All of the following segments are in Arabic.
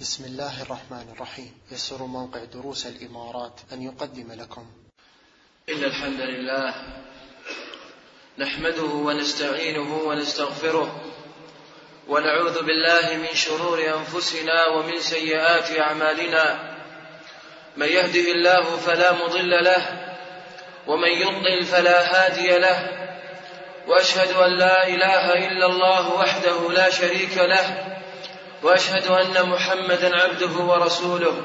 بسم الله الرحمن الرحيم. يسر موقع دروس الإمارات أن يقدم لكم إن الحمد لله نحمده ونستعينه ونستغفره ونعوذ بالله من شرور أنفسنا ومن سيئات أعمالنا. من يهده الله فلا مضل له ومن يضلل فلا هادي له، وأشهد أن لا إله إلا الله وحده لا شريك له، وأشهد أن محمدا عبده ورسوله.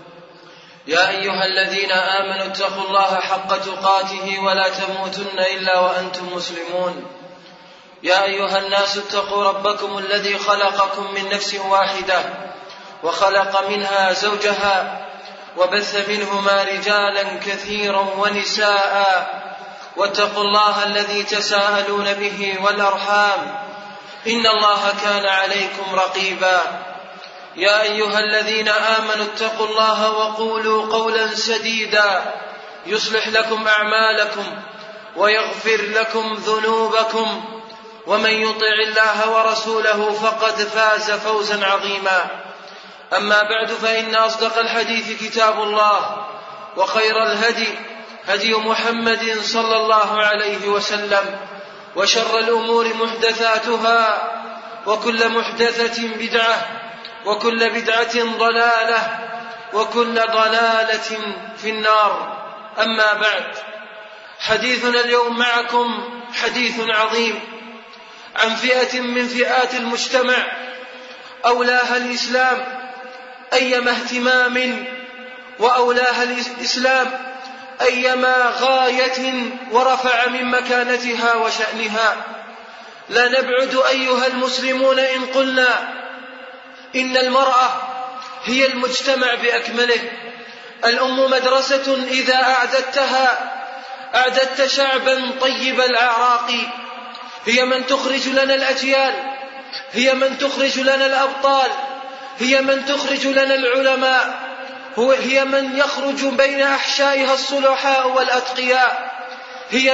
يا أيها الذين آمنوا اتقوا الله حق تقاته ولا تموتن إلا وأنتم مسلمون. يا أيها الناس اتقوا ربكم الذي خلقكم من نفس واحدة وخلق منها زوجها وبث منهما رجالا كثيرا ونساء، واتقوا الله الذي تساءلون به والأرحام إن الله كان عليكم رقيبا. يا أيها الذين آمنوا اتقوا الله وقولوا قولا سديدا يصلح لكم أعمالكم ويغفر لكم ذنوبكم، ومن يطع الله ورسوله فقد فاز فوزا عظيما. أما بعد، فإن أصدق الحديث كتاب الله، وخير الهدي هدي محمد صلى الله عليه وسلم، وشر الأمور محدثاتها، وكل محدثة بدعة، وكل بدعة ضلالة، وكل ضلالة في النار. أما بعد، حديثنا اليوم معكم حديث عظيم عن فئة من فئات المجتمع أولاها الإسلام أيما اهتمام، وأولاها الإسلام أيما غاية، ورفع من مكانتها وشأنها. لا نبعد أيها المسلمون إن قلنا إن المرأة هي المجتمع بأكمله. الأم مدرسة إذا أعددتها أعددت شعبا طيب الأعراق. هي من تخرج لنا الأجيال، هي من تخرج لنا الأبطال، هي من تخرج لنا العلماء، هي من يخرج بين أحشائها الصلحاء والأتقياء. هي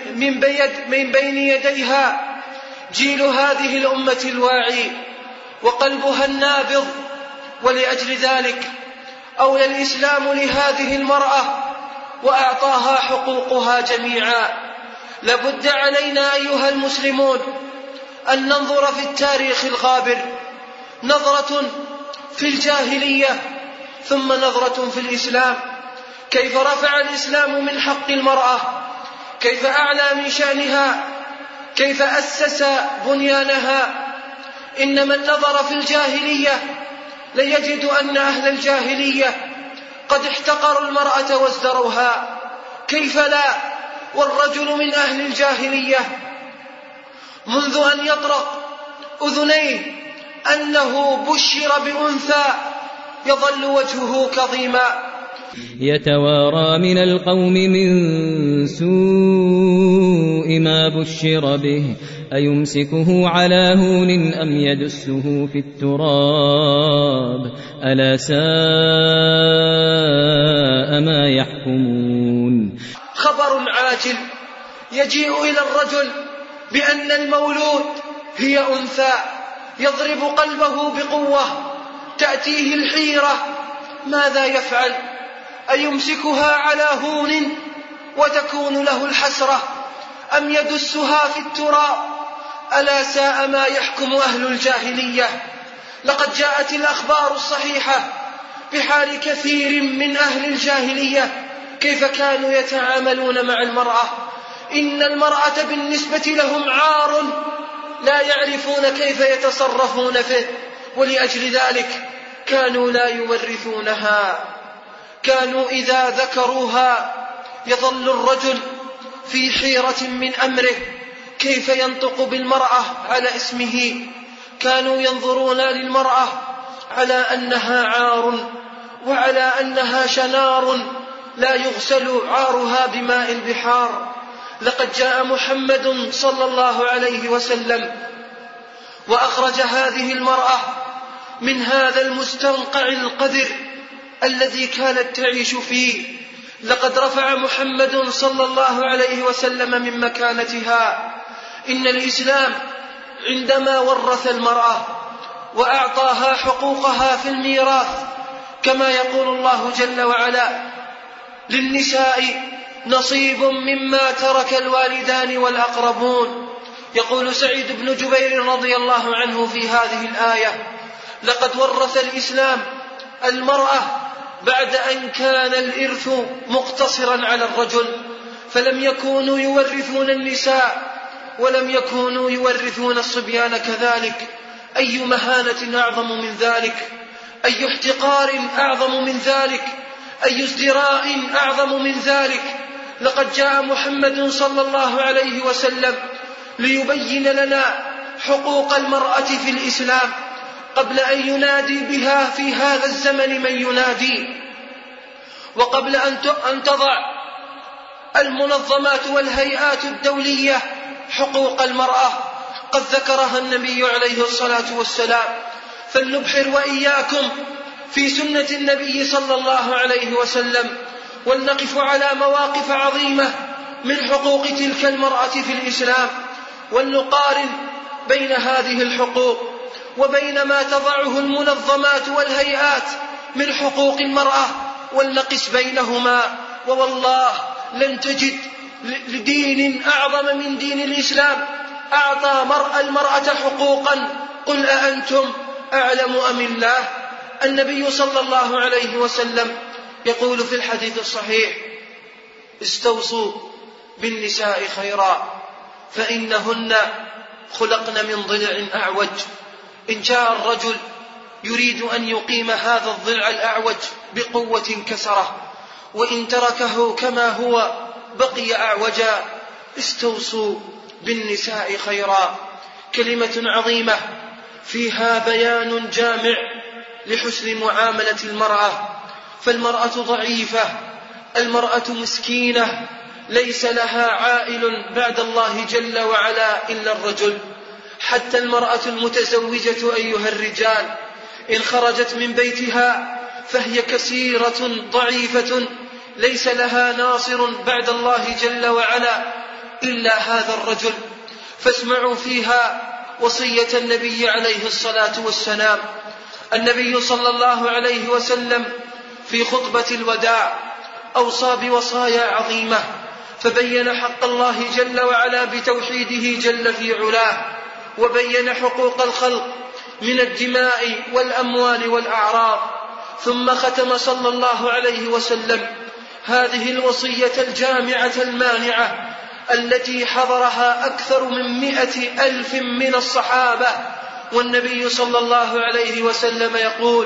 من بين يديها جيل هذه الأمة الواعي وقلبها النابض. ولأجل ذلك أولى الإسلام لهذه المرأة وأعطاها حقوقها جميعا. لابد علينا أيها المسلمون أن ننظر في التاريخ الغابر، نظرة في الجاهلية ثم نظرة في الإسلام، كيف رفع الإسلام من حق المرأة، كيف أعلى من شأنها، كيف أسس بنيانها. إن من نظر في الجاهلية ليجد أن أهل الجاهلية قد احتقروا المرأة وازدروها. كيف لا والرجل من أهل الجاهلية منذ أن يطرق أذنيه أنه بشر بأنثى يظل وجهه كظيما، يتوارى من القوم من سوء ما بشر به أيمسكه على هون أم يدسه في التراب ألا ساء ما يحكمون. خبر عاجل يجيء إلى الرجل بأن المولود هي أنثى، يضرب قلبه بقوة، تأتيه الحيرة، ماذا يفعل؟ أيمسكها على هون وتكون له الحسرة أم يدسها في التراب؟ ألا ساء ما يحكم أهل الجاهلية. لقد جاءت الأخبار الصحيحة بحال كثير من أهل الجاهلية كيف كانوا يتعاملون مع المرأة. إن المرأة بالنسبة لهم عار لا يعرفون كيف يتصرفون فيه، ولأجل ذلك كانوا لا يورثونها. كانوا إذا ذكروها يظل الرجل في حيرة من أمره كيف ينطق بالمرأة على اسمه. كانوا ينظرون للمرأة على أنها عار وعلى أنها شنار لا يغسل عارها بماء البحار. لقد جاء محمد صلى الله عليه وسلم وأخرج هذه المرأة من هذا المستنقع القذر الذي كانت تعيش فيه. لقد رفع محمد صلى الله عليه وسلم من مكانتها. إن الإسلام عندما ورث المرأة وأعطاها حقوقها في الميراث، كما يقول الله جل وعلا: للنساء نصيب مما ترك الوالدان والأقربون. يقول سعيد بن جبير رضي الله عنه في هذه الآية: لقد ورث الإسلام المرأة بعد أن كان الإرث مقتصرا على الرجل، فلم يكونوا يورثون النساء ولم يكونوا يورثون الصبيان كذلك. أي مهانة أعظم من ذلك؟ أي احتقار أعظم من ذلك؟ أي ازدراء أعظم من ذلك؟ لقد جاء محمد صلى الله عليه وسلم ليبين لنا حقوق المرأة في الإسلام قبل أن ينادي بها في هذا الزمن من ينادي، وقبل أن تضع المنظمات والهيئات الدولية حقوق المرأة قد ذكرها النبي عليه الصلاة والسلام. فلنبحر وإياكم في سنة النبي صلى الله عليه وسلم، ولنقف على مواقف عظيمة من حقوق تلك المرأة في الإسلام، ولنقارن بين هذه الحقوق وبين ما تضعه المنظمات والهيئات من حقوق المرأة، ولنقس بينهما. ووالله لن تجد لدين أعظم من دين الإسلام أعطى المرأة حقوقا. قل أأنتم أعلم أم الله؟ النبي صلى الله عليه وسلم يقول في الحديث الصحيح: استوصوا بالنساء خيرا فإنهن خلقن من ضلع أعوج. إن جاء الرجل يريد أن يقيم هذا الضلع الأعوج بقوة كسره، وإن تركه كما هو بقي أعوجا. استوصوا بالنساء خيرا. كلمة عظيمة فيها بيان جامع لحسن معاملة المرأة. فالمرأة ضعيفة، المرأة مسكينة، ليس لها عائل بعد الله جل وعلا إلا الرجل. حتى المرأة المتزوجة أيها الرجال إن خرجت من بيتها فهي كسيرة ضعيفة، ليس لها ناصر بعد الله جل وعلا إلا هذا الرجل. فاسمعوا فيها وصية النبي عليه الصلاة والسلام. النبي صلى الله عليه وسلم في خطبة الوداع أوصى بوصايا عظيمة، فبين حق الله جل وعلا بتوحيده جل في علاه، وبين حقوق الخلق من الدماء والأموال والأعراض. ثم ختم صلى الله عليه وسلم هذه الوصية الجامعة المانعة التي حضرها أكثر من 100,000 من الصحابة، والنبي صلى الله عليه وسلم يقول: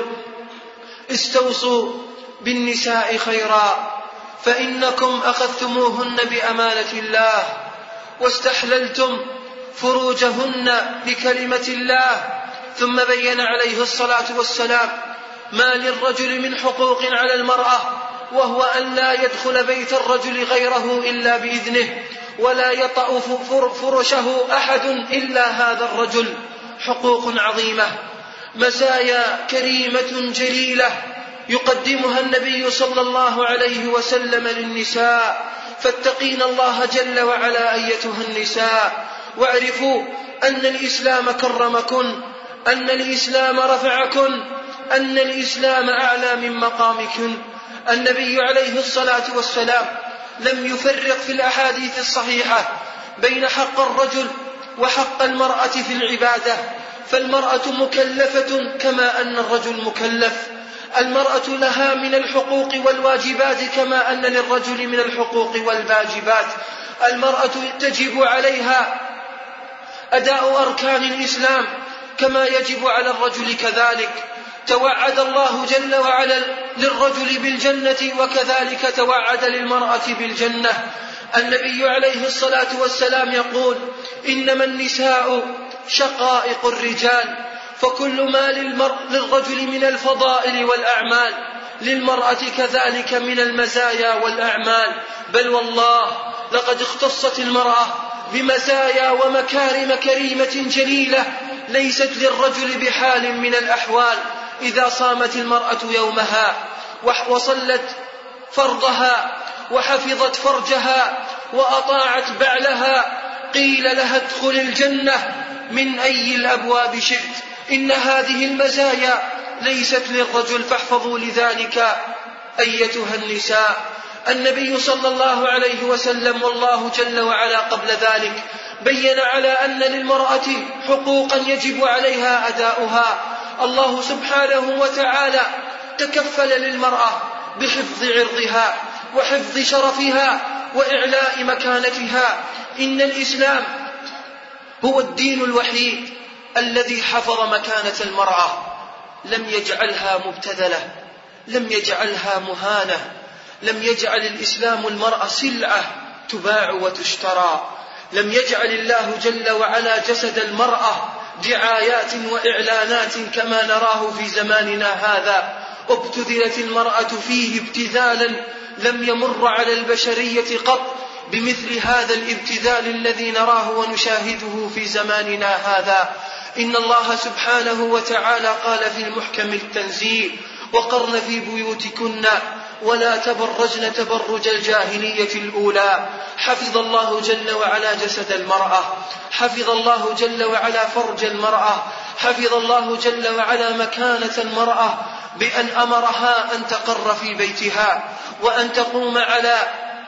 استوصوا بالنساء خيرا فإنكم أخذتموهن بأمانة الله واستحللتم فروجهن بكلمة الله. ثم بين عليه الصلاة والسلام ما للرجل من حقوق على المرأة، وهو أن لا يدخل بيت الرجل غيره إلا بإذنه، ولا يطأ فرشه أحد إلا هذا الرجل. حقوق عظيمة، مزايا كريمة جليلة يقدمها النبي صلى الله عليه وسلم للنساء. فاتقين الله جل وعلا أيتها النساء، واعرفوا أن الإسلام كرمكن، أن الإسلام رفعكن، أن الإسلام أعلى من مقامكن. النبي عليه الصلاة والسلام لم يفرق في الأحاديث الصحيحة بين حق الرجل وحق المرأة في العبادة، فالمرأة مكلفة كما أن الرجل مكلف. المرأة لها من الحقوق والواجبات كما أن للرجل من الحقوق والواجبات. المرأة تجب عليها أداء أركان الإسلام كما يجب على الرجل كذلك. توعد الله جل وعلا للرجل بالجنة، وكذلك توعد للمرأة بالجنة. النبي عليه الصلاة والسلام يقول: إنما النساء شقائق الرجال، فكل ما للرجل من الفضائل والأعمال للمرأة كذلك من المزايا والأعمال. بل والله لقد اختصت المرأة بمزايا ومكارم كريمة جليلة ليست للرجل بحال من الأحوال. إذا صامت المرأة يومها وصلت فرضها وحفظت فرجها وأطاعت بعلها قيل لها ادخل الجنة من أي الأبواب شئت. إن هذه المزايا ليست للرجل، فاحفظوا لذلك أيتها النساء. النبي صلى الله عليه وسلم والله جل وعلا قبل ذلك بين على أن للمرأة حقوقا يجب عليها أداؤها. الله سبحانه وتعالى تكفل للمرأة بحفظ عرضها وحفظ شرفها وإعلاء مكانتها. إن الإسلام هو الدين الوحيد الذي حفظ مكانة المرأة، لم يجعلها مبتذلة، لم يجعلها مهانة، لم يجعل الإسلام المرأة سلعة تباع وتشترى، لم يجعل الله جل وعلا جسد المرأة دعايات وإعلانات كما نراه في زماننا هذا. ابتذلت المرأة فيه ابتذالا لم يمر على البشرية قط بمثل هذا الابتذال الذي نراه ونشاهده في زماننا هذا. إن الله سبحانه وتعالى قال في المحكم التنزيل: وقرن في بيوتكن ولا تبرجن تبرج الجاهلية الأولى. حفظ الله جل وعلا جسد المرأة، حفظ الله جل وعلا فرج المرأة، حفظ الله جل وعلا مكانة المرأة بأن أمرها أن تقر في بيتها وأن تقوم على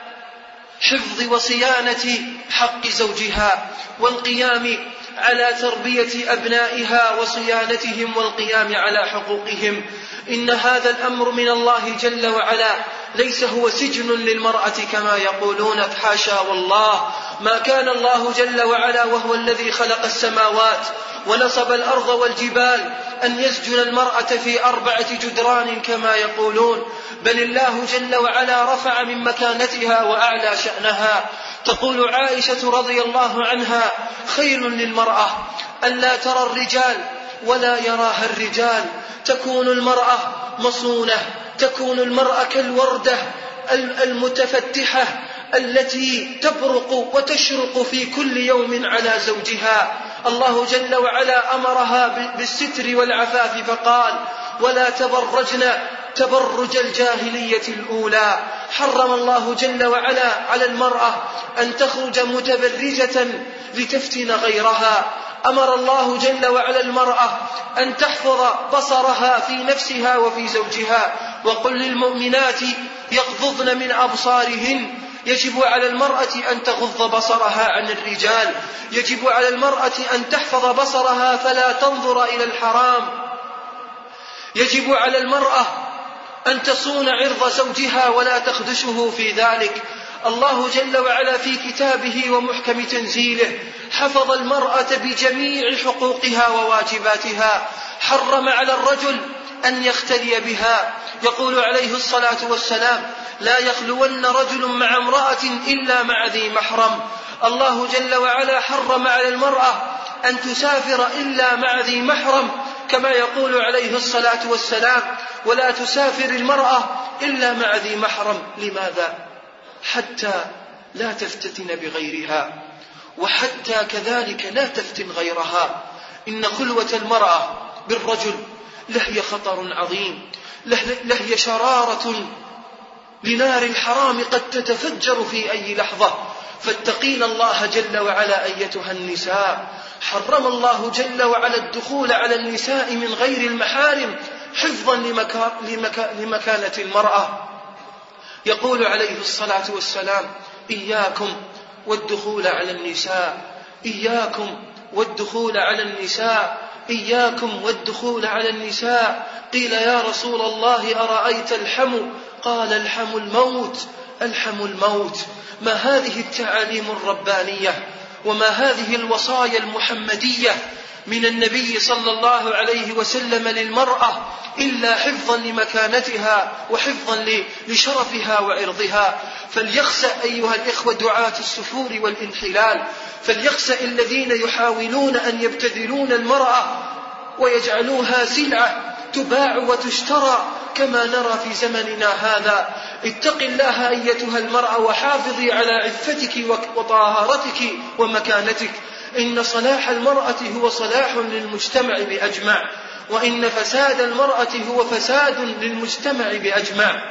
حفظ وصيانة حق زوجها والقيام على تربية أبنائها وصيانتهم والقيام على حقوقهم. إن هذا الأمر من الله جل وعلا ليس هو سجن للمرأة كما يقولون، حاشا والله. ما كان الله جل وعلا وهو الذي خلق السماوات ونصب الأرض والجبال أن يسجن المرأة في 4 جدران كما يقولون، بل الله جل وعلا رفع من مكانتها وأعلى شأنها. تقول عائشة رضي الله عنها: خير للمرأة ألا ترى الرجال ولا يراها الرجال. تكون المرأة مصونة، تكون المرأة كالوردة المتفتحة التي تبرق وتشرق في كل يوم على زوجها. الله جل وعلا أمرها بالستر والعفاف فقال: ولا تبرجن تبرج الجاهلية الأولى. حرم الله جل وعلا على المرأة أن تخرج متبرجة لتفتن غيرها. أمر الله جل وعلا المرأة أن تحفظ بصرها في نفسها وفي زوجها. وقل للمؤمنات يغضضن من أبصارهن. يجب على المرأة أن تغض بصرها عن الرجال، يجب على المرأة أن تحفظ بصرها فلا تنظر إلى الحرام، يجب على المرأة أن تصون عرض زوجها ولا تخدشه في ذلك. الله جل وعلا في كتابه ومحكم تنزيله حفظ المرأة بجميع حقوقها وواجباتها. حرم على الرجل أن يختلي بها. يقول عليه الصلاة والسلام: لا يخلون رجل مع امرأة إلا مع ذي محرم. الله جل وعلا حرم على المرأة أن تسافر إلا مع ذي محرم، كما يقول عليه الصلاة والسلام: ولا تسافر المرأة إلا مع ذي محرم. لماذا؟ حتى لا تفتتن بغيرها، وحتى كذلك لا تفتن غيرها. إن خلوة المرأة بالرجل لهي خطر عظيم، لهي شرارة لنار الحرام قد تتفجر في أي لحظة. فاتقين الله جل وعلا أيتها النساء. حرم الله جل وعلا الدخول على النساء من غير المحارم حفظا لمكانة المرأة. يقول عليه الصلاة والسلام: إياكم والدخول على النساء، إياكم والدخول على النساء، إياكم والدخول على النساء. قيل: يا رسول الله أرأيت الحم؟ قال: الحم الموت، الحم الموت. ما هذه التعاليم الربانية وما هذه الوصايا المحمدية من النبي صلى الله عليه وسلم للمرأة إلا حفظا لمكانتها وحفظا لشرفها وعرضها. فليخسأ أيها الإخوة دعاة السفور والانحلال، فليخسأ الذين يحاولون أن يبتذلون المرأة ويجعلوها سلعة تباع وتشترى كما نرى في زمننا هذا. اتق الله أيتها المرأة وحافظي على عفتك وطهارتك ومكانتك. إن صلاح المرأة هو صلاح للمجتمع بأجمع، وإن فساد المرأة هو فساد للمجتمع بأجمع.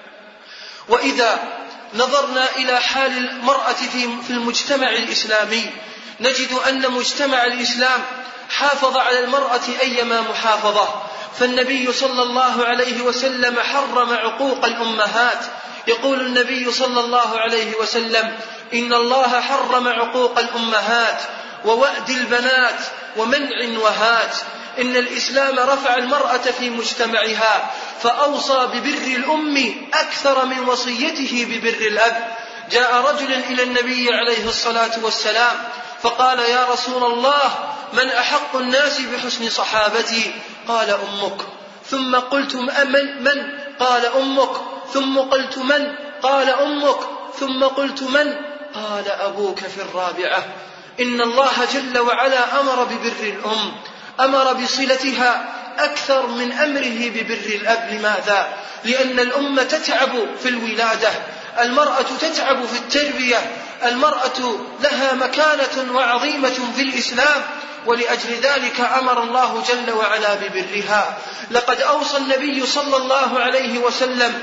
وإذا نظرنا إلى حال المرأة في المجتمع الإسلامي نجد أن مجتمع الإسلام حافظ على المرأة أيما محافظة. فالنبي صلى الله عليه وسلم حرم عقوق الأمهات. يقول النبي صلى الله عليه وسلم: إن الله حرم عقوق الأمهات ووأد البنات ومنع وهات. إن الإسلام رفع المرأة في مجتمعها فأوصى ببر الأم أكثر من وصيته ببر الأب. جاء رجل إلى النبي عليه الصلاة والسلام فقال: يا رسول الله، من أحق الناس بحسن صحابتي؟ قال: أمك. ثم قلت: من؟ قال: أمك. ثم قلت: من؟ قال: أمك. ثم قلت: من؟ قال: أبوك في الرابعة. إن الله جل وعلا أمر ببر الأم، أمر بصلتها أكثر من أمره ببر الأب. لماذا؟ لأن الأم تتعب في الولادة، المرأة تتعب في التربية، المرأة لها مكانة وعظيمة في الإسلام، ولأجل ذلك أمر الله جل وعلا ببرها. لقد أوصى النبي صلى الله عليه وسلم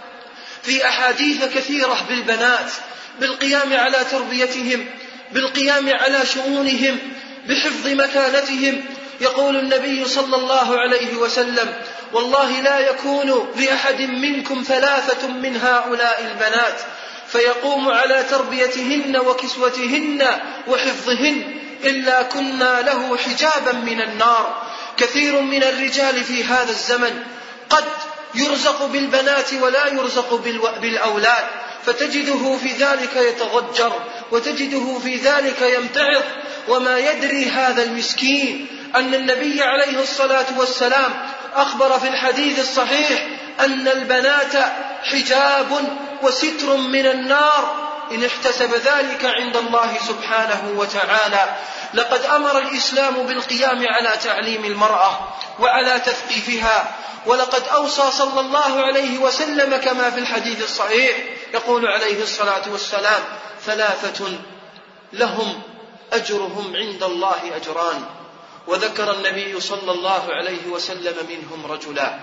في أحاديث كثيرة بالبنات، بالقيام على تربيتهم، بالقيام على شؤونهم، بحفظ مكانتهم. يقول النبي صلى الله عليه وسلم: والله لا يكون لأحد منكم 3 من هؤلاء البنات فيقوم على تربيتهن وكسوتهن وحفظهن إلا كنا له حجابا من النار. كثير من الرجال في هذا الزمن قد يرزق بالبنات ولا يرزق بالأولاد، فتجده في ذلك يتضجر، وتجده في ذلك يمتعض، وما يدري هذا المسكين أن النبي عليه الصلاة والسلام أخبر في الحديث الصحيح أن البنات حجاب وستر من النار إن احتسب ذلك عند الله سبحانه وتعالى. لقد أمر الإسلام بالقيام على تعليم المرأة وعلى تثقيفها، ولقد أوصى صلى الله عليه وسلم كما في الحديث الصحيح، يقول عليه الصلاة والسلام: 3 لهم أجرهم عند الله أجران. وذكر النبي صلى الله عليه وسلم منهم رجلا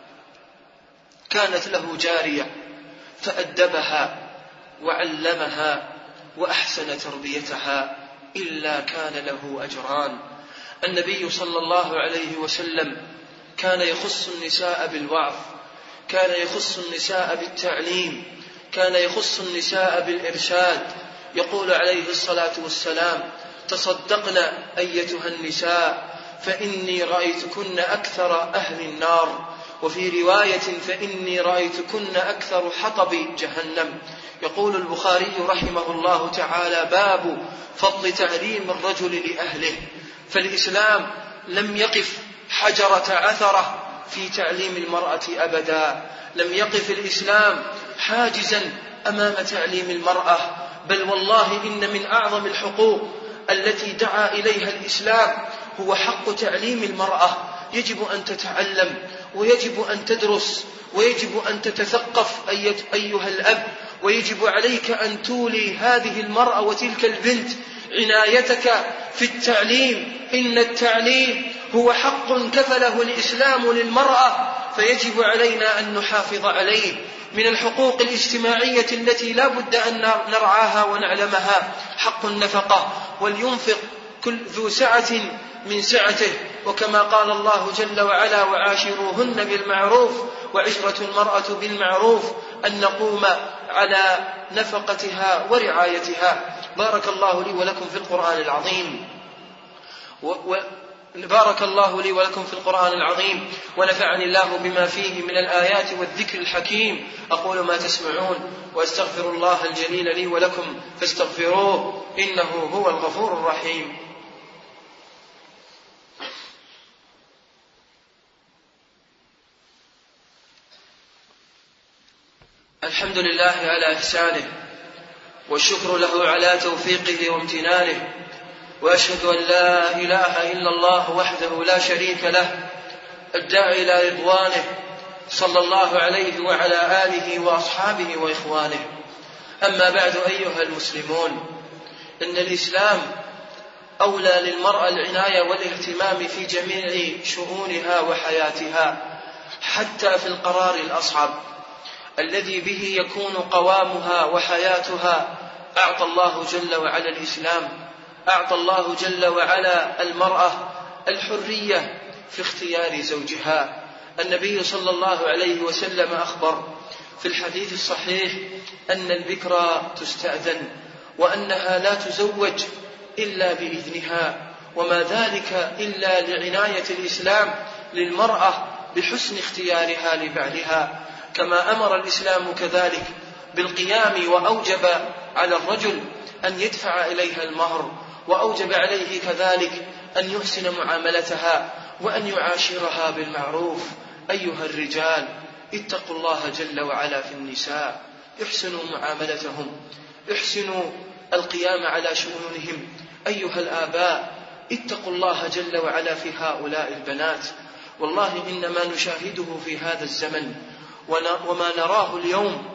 كانت له جارية فأدبها وعلمها وأحسن تربيتها إلا كان له أجران. النبي صلى الله عليه وسلم كان يخص النساء بالوعظ، كان يخص النساء بالتعليم، كان يخص النساء بالإرشاد. يقول عليه الصلاة والسلام: تصدقن أيتها النساء فإني رأيتكن أكثر أهل النار، وفي رواية: فإني رأيتكن أكثر حطب جهنم. يقول البخاري رحمه الله تعالى: باب فضل تعليم الرجل لأهله. فالإسلام لم يقف حجرة عثرة في تعليم المرأة أبدا، لم يقف الإسلام حاجزا أمام تعليم المرأة، بل والله إن من أعظم الحقوق التي دعا إليها الإسلام هو حق تعليم المرأة. يجب أن تتعلم، ويجب أن تدرس، ويجب أن تتثقف أيها الأب، ويجب عليك أن تولي هذه المرأة وتلك البنت عنايتك في التعليم. إن التعليم هو حق كفله الإسلام للمرأة، فيجب علينا أن نحافظ عليه. من الحقوق الاجتماعية التي لا بد أن نرعاها ونعلمها حق النفقة، ولينفق كل ذو سعة من سعته، وكما قال الله جل وعلا: وعاشروهن بالمعروف. وعشرة المرأة بالمعروف أن نقوم على نفقتها ورعايتها. بارك الله لي ولكم في القرآن العظيم بارك الله لي ولكم في القرآن العظيم، ونفعني الله بما فيه من الآيات والذكر الحكيم. أقول ما تسمعون، وأستغفر الله الجليل لي ولكم فاستغفروه إنه هو الغفور الرحيم. الحمد لله على إحسانه، والشكر له على توفيقه وامتنانه، وأشهد أن لا إله إلا الله وحده لا شريك له الداعي إلى رضوانه، صلى الله عليه وعلى آله وأصحابه وإخوانه. أما بعد أيها المسلمون، إن الإسلام أولى للمرأة العناية والاهتمام في جميع شؤونها وحياتها، حتى في القرار الأصعب الذي به يكون قوامها وحياتها. أعطى الله جل وعلا الإسلام، أعطى الله جل وعلا المرأة الحرية في اختيار زوجها. النبي صلى الله عليه وسلم أخبر في الحديث الصحيح أن البكرة تستأذن وأنها لا تزوج إلا بإذنها، وما ذلك إلا لعناية الإسلام للمرأة بحسن اختيارها لبعلها، كما أمر الإسلام كذلك بالقيام وأوجب على الرجل أن يدفع إليها المهر، وأوجب عليه كذلك أن يحسن معاملتها وأن يعاشرها بالمعروف. أيها الرجال اتقوا الله جل وعلا في النساء، احسنوا معاملتهم، احسنوا القيام على شؤونهم. أيها الآباء اتقوا الله جل وعلا في هؤلاء البنات. والله إنما نشاهده في هذا الزمن وما نراه اليوم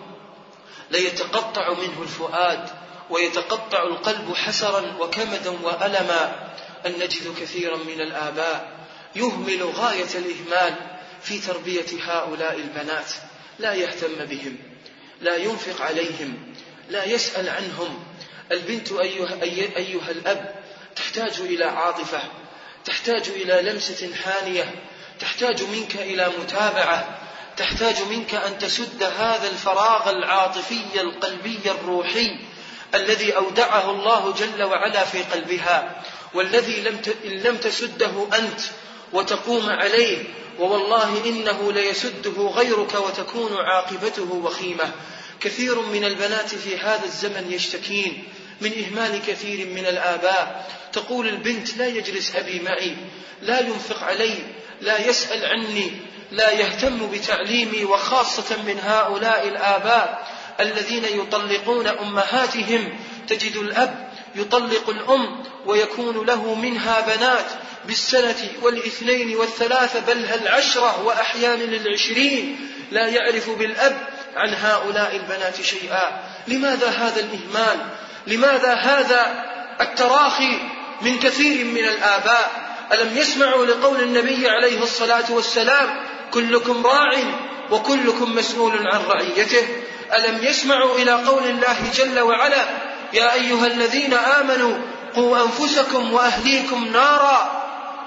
ليتقطع منه الفؤاد ويتقطع القلب حسرا وكمدا وألما، أن نجد كثيرا من الآباء يهمل غاية الإهمال في تربية هؤلاء البنات، لا يهتم بهم، لا ينفق عليهم، لا يسأل عنهم. البنت أيها الأب تحتاج إلى عاطفة، تحتاج إلى لمسة حانية، تحتاج منك إلى متابعة، تحتاج منك أن تسد هذا الفراغ العاطفي القلبي الروحي الذي أودعه الله جل وعلا في قلبها، والذي إن لم تسده أنت وتقوم عليه ووالله إنه ليسده غيرك وتكون عاقبته وخيمة. كثير من البنات في هذا الزمن يشتكين من إهمال كثير من الآباء. تقول البنت: لا يجلس أبي معي، لا ينفق علي، لا يسأل عني، لا يهتم بتعليمي. وخاصة من هؤلاء الآباء الذين يطلقون أمهاتهم، تجد الأب يطلق الأم ويكون له منها بنات بالسنة والاثنين والثلاثة بل العشرة وأحيانا 20، لا يعرف بالأب عن هؤلاء البنات شيئا. لماذا هذا الإهمال؟ لماذا هذا التراخي من كثير من الآباء؟ ألم يسمعوا لقول النبي عليه الصلاة والسلام: كلكم راع وكلكم مسؤول عن رعيته؟ ألم يسمعوا إلى قول الله جل وعلا: يا أيها الذين آمنوا قوا أنفسكم وأهليكم نارا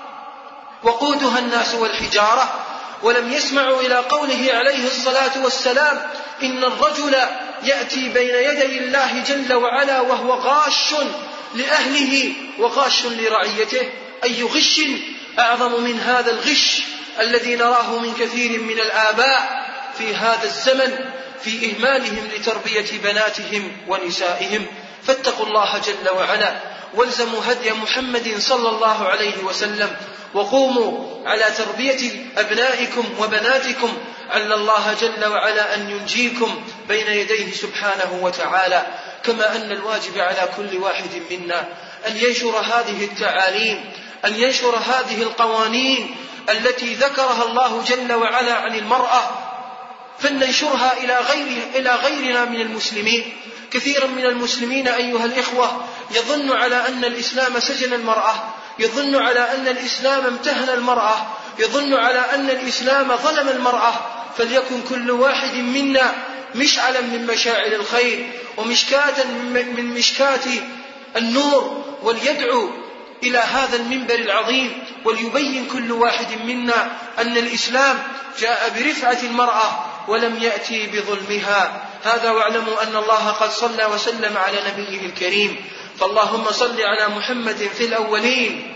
وقودها الناس والحجارة؟ ولم يسمعوا إلى قوله عليه الصلاة والسلام: إن الرجل يأتي بين يدي الله جل وعلا وهو غاش لأهله وغاش لرعيته؟ أي غش أعظم من هذا الغش الذي نراه من كثير من الآباء في هذا الزمن في إهمالهم لتربية بناتهم ونسائهم؟ فاتقوا الله جل وعلا والزموا هدي محمد صلى الله عليه وسلم، وقوموا على تربية أبنائكم وبناتكم، عل الله جل وعلا أن ينجيكم بين يديه سبحانه وتعالى. كما أن الواجب على كل واحد منا أن ينشر هذه التعاليم، أن ينشر هذه القوانين التي ذكرها الله جل وعلا عن المرأة، فلننشرها إلى غيرنا من المسلمين. كثيرا من المسلمين أيها الإخوة يظن على أن الإسلام سجن المرأة، يظن على أن الإسلام امتهن المرأة، يظن على أن الإسلام ظلم المرأة. فليكن كل واحد منا مشعلا من مشاعل الخير ومشكاة من مشكات النور، وليدعو إلى هذا المنبر العظيم، وليبين كل واحد منا أن الإسلام جاء برفعة المرأة ولم يأتي بظلمها. هذا واعلموا أن الله قد صلى وسلم على نبيه الكريم، فاللهم صل على محمد في الأولين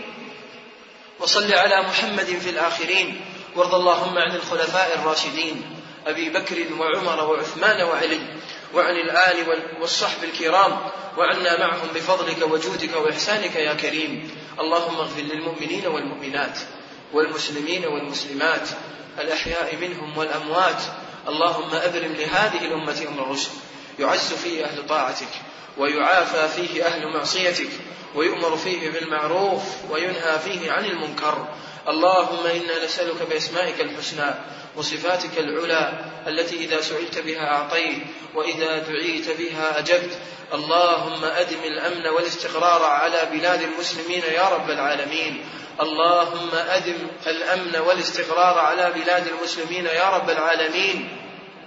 وصل على محمد في الآخرين، وارض اللهم عن الخلفاء الراشدين أبي بكر وعمر وعثمان وعلي، وعن الآل والصحب الكرام، وعنا معهم بفضلك وجودك وإحسانك يا كريم. اللهم اغفر للمؤمنين والمؤمنات والمسلمين والمسلمات الأحياء منهم والأموات. اللهم أبرم لهذه الأمة أمر رشد، يعز فيه أهل طاعتك ويعافى فيه أهل معصيتك، ويؤمر فيه بالمعروف وينهى فيه عن المنكر. اللهم إنا نسألك بأسمائك الحسنى وصفاتك العلى التي إذا سئلت بها أعطيت وإذا دعيت بها أجبت. اللهم أدم الأمن والاستقرار على بلاد المسلمين يا رب العالمين. اللهم أدم الأمن والاستقرار على بلاد المسلمين يا رب العالمين.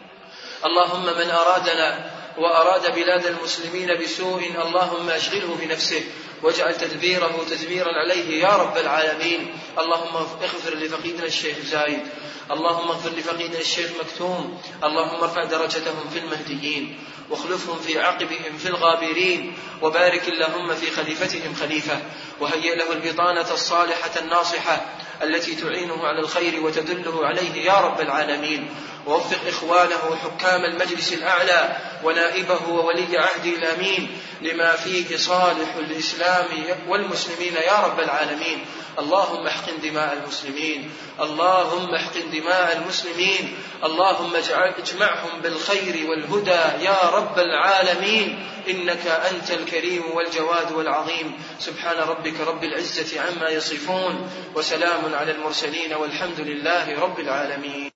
اللهم من أرادنا وأراد بلاد المسلمين بسوء اللهم أشغله بنفسه واجعل تدبيره تدميرا عليه يا رب العالمين. اللهم اغفر لفقيدنا الشيخ زايد، اللهم اغفر لفقيدنا الشيخ مكتوم، اللهم ارفع درجتهم في المهديين واخلفهم في عقبهم في الغابرين، وبارك اللهم في خليفتهم خليفة، وهيئ له البطانة الصالحة الناصحة التي تعينه على الخير وتدله عليه يا رب العالمين. ووفق إخوانه حكام المجلس الأعلى ونائبه وولي عهده الأمين لما فيه صالح الإسلام والمسلمين يا رب العالمين. اللهم احقن دماء المسلمين، اللهم احقن دماء المسلمين، اللهم اجمعهم بالخير والهدى يا رب العالمين، إنك أنت الكريم والجواد والعظيم. سبحان ربك رب العزة عما يصفون، وسلام على المرسلين، والحمد لله رب العالمين.